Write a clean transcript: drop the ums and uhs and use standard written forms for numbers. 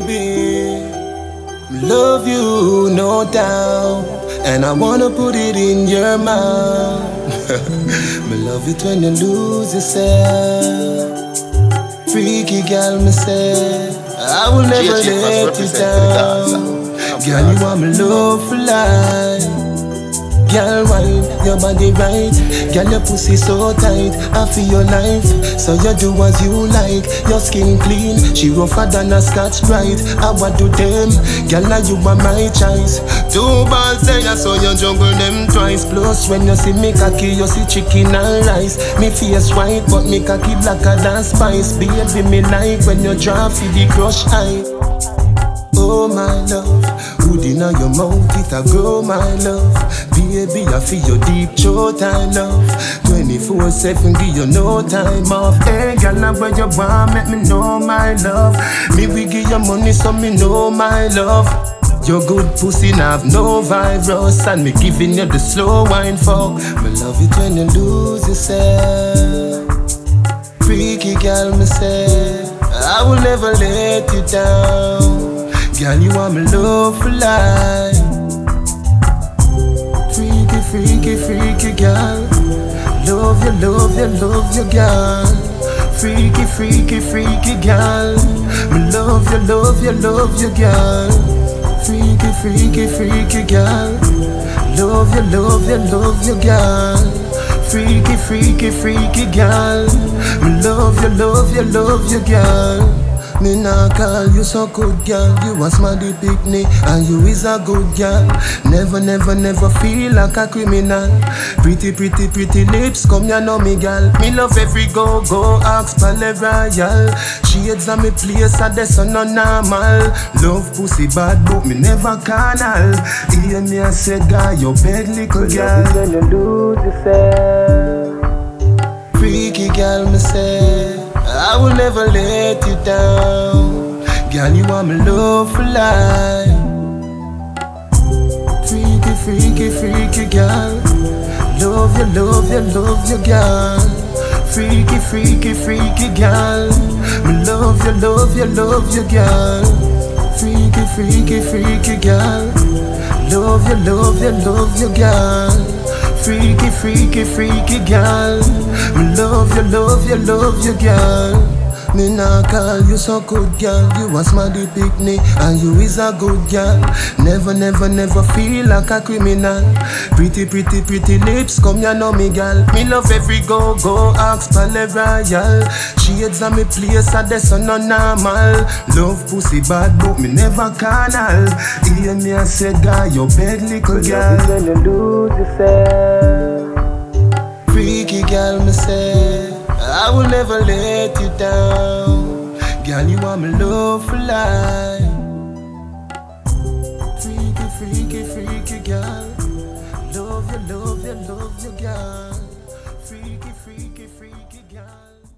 baby. Love you, no doubt, and I wanna put it in your mouth. Me love it when you lose yourself. Freaky girl, me say I will never let you down. Girl, you want me love for life. Girl, wine, your body right. Girl, your pussy so tight. I feel your life, so you do as you like. Your skin clean, she rougher than a Scotch Brite. I want to them, girl, now you are my choice. Two balls there, I saw you juggle them twice. Plus, when you see me cocky, you see chicken and rice. Me face white, but me cocky blacker than spice. Baby, me like when you draw for the crush eye. Oh my love, wood inna your mouth, it a grow my love. Baby, I feel your deep throat, I love. 24/7, give you no time off. Hey, girl, now where you want, make me know my love. Me we give you money, so me know my love. Your good pussy now have no virus, and me giving you the slow wine fuck. Me love it when you lose yourself. Freaky girl, me say I will never let you down. Girl, you want me love for life. Freaky, freaky, freaky girl. Love you, love you, love you, girl. Freaky, freaky, freaky girl. Me love you, love you, love you, girl. Freaky, freaky, freaky girl. Love you, love you, love you, girl. Freaky, freaky, freaky girl. Me love you, love you, love you, girl. Me nah call you so good, girl. You a smarty picnic, and you is a good girl. Never, never, never feel like a criminal. Pretty, pretty, pretty lips, come ya know me, girl. Me love every go, ask Palais Royal. Shades on me place, and that's so no normal. Love pussy bad, but me never carnal. Hear me I say, guy, you beg little girl. When you lose yourself. Freaky girl, me say I will never let you down. Girl, you want me love for life. Freaky, freaky, freaky girl. Love you, love you, love you, girl. Freaky, freaky, freaky girl. Me love you, love you, love you, girl. Freaky, freaky, freaky girl. Love you, love you, love you, girl. Freaky, freaky, freaky girl. Me love you, love you, love you, girl. Me nah call you so good, girl. You a smarty picnic, and you is a good girl. Never, never, never feel like a criminal. Pretty, pretty, pretty lips, come ya know me, girl. Me love every go, ask Palais Royal. Shades on me place, and that's so no normal. Love pussy bad, but me never carnal. Hear me I say, guy, you beg little girl. When you lose yourself. Freaky girl, me say I will never let you down. Girl, you want me love for life. Freaky, freaky, freaky girl. Love you, love you, love you, girl. Freaky, freaky, freaky girl.